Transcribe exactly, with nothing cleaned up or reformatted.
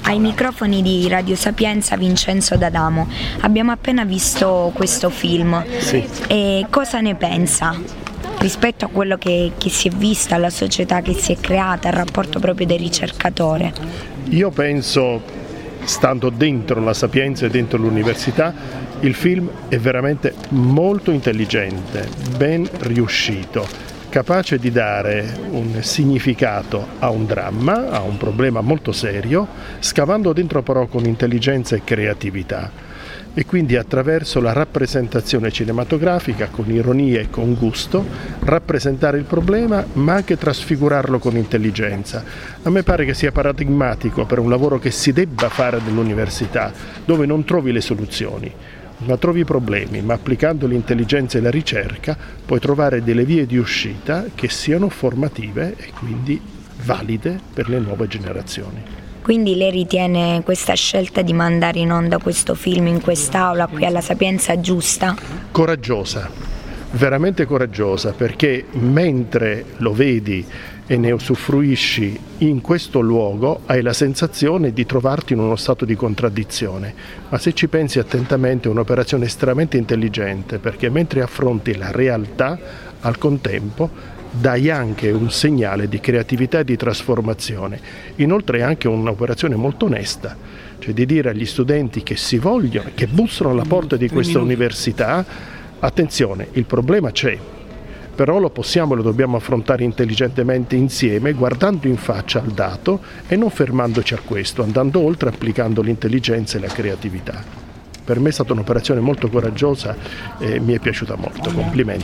Ai microfoni di Radio Sapienza Vincenzo D'Adamo. Abbiamo appena visto questo film. Sì. E cosa ne pensa rispetto a quello che, che si è visto, alla società che si è creata, al rapporto proprio del ricercatore? Io penso, stando dentro la Sapienza e dentro l'università, il film è veramente molto intelligente, ben riuscito, capace di dare un significato a un dramma, a un problema molto serio, scavando dentro però con intelligenza e creatività. E quindi attraverso la rappresentazione cinematografica, con ironia e con gusto, rappresentare il problema ma anche trasfigurarlo con intelligenza. A me pare che sia paradigmatico per un lavoro che si debba fare nell'università, dove non trovi le soluzioni, ma trovi i problemi, ma applicando l'intelligenza e la ricerca puoi trovare delle vie di uscita che siano formative e quindi valide per le nuove generazioni. Quindi lei ritiene questa scelta di mandare in onda questo film in quest'aula qui alla Sapienza giusta? Coraggiosa, veramente coraggiosa, perché mentre lo vedi e ne usufruisci in questo luogo hai la sensazione di trovarti in uno stato di contraddizione, ma se ci pensi attentamente è un'operazione estremamente intelligente, perché mentre affronti la realtà al contempo dai anche un segnale di creatività e di trasformazione. Inoltre è anche un'operazione molto onesta, cioè di dire agli studenti che si vogliono, che bussano alla porta di questa università, attenzione, il problema c'è, però lo possiamo e lo dobbiamo affrontare intelligentemente insieme, guardando in faccia al dato e non fermandoci a questo, andando oltre, applicando l'intelligenza e la creatività. Per me è stata un'operazione molto coraggiosa e mi è piaciuta molto, complimenti.